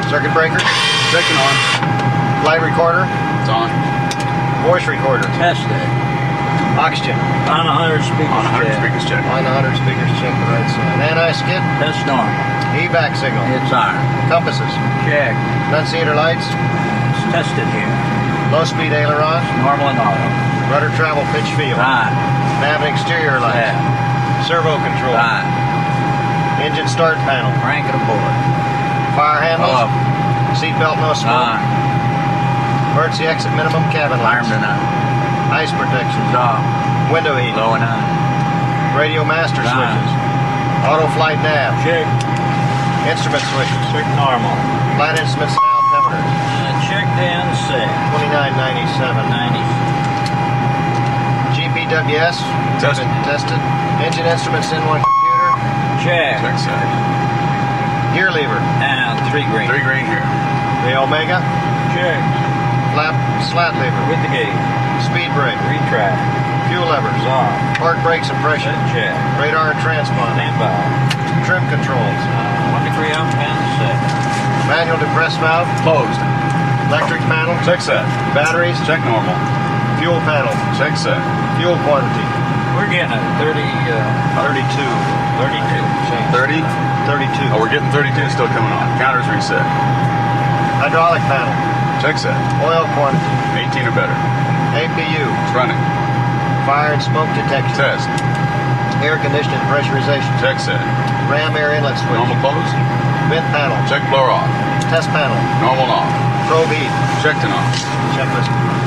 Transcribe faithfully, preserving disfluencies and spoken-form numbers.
Circuit breaker. Checking on. Light recorder. It's on. Voice recorder. Tested. Oxygen. On one hundred speakers. On one hundred check. speakers check. On one hundred speakers, check the right side. Anti-skid. Test normal. E VAC signal. It's on. Compasses. Check. Annunciator lights. It's tested here. Low speed ailerons. Normal and auto. Rudder travel pitch field. On. Nav and exterior lights. Yeah. Servo control. On. Engine start panel. Crank it aboard. Fire handles. Up. Seatbelt no smoke. On. Emergency exit minimum cabin lights. Alarmed and on. Ice protection. Off. Window heat. Low and on. Radio master On. switches. Auto flight nav. Check. Instrument switches. Check normal. Flight instruments and altimeters. Uh, check the N six. twenty-nine ninety-seven. ninety. G P W S. Tested. Been tested. Engine instruments in one computer. Check. Check set. Gear lever. And three green. Three green here. The Omega. Check. Flap slat lever. With the gate. Speed brake. Retract. Fuel levers. Off. Park brakes and pressure. Set check. Radar and transponder. Stand by. Trim controls. Uh, one degree up and set. Manual depress valve. Closed. Electric panel. Check set. Batteries. Check normal. Fuel panel. Check set. Fuel quantity. We're getting a thirty, uh, thirty-two. thirty-two. thirty. thirty-two. Oh, we're getting thirty-two still coming on. Counter's reset. Hydraulic panel. Check set. Oil quantity. eighteen or better. A P U. It's running. Fire and smoke detection. Test. Air conditioning pressurization. Check set. Ram air inlet switch. Normal close. Vent panel. Check blower off. Test panel. Normal and off. Probe heat. Checked and off. Checklist.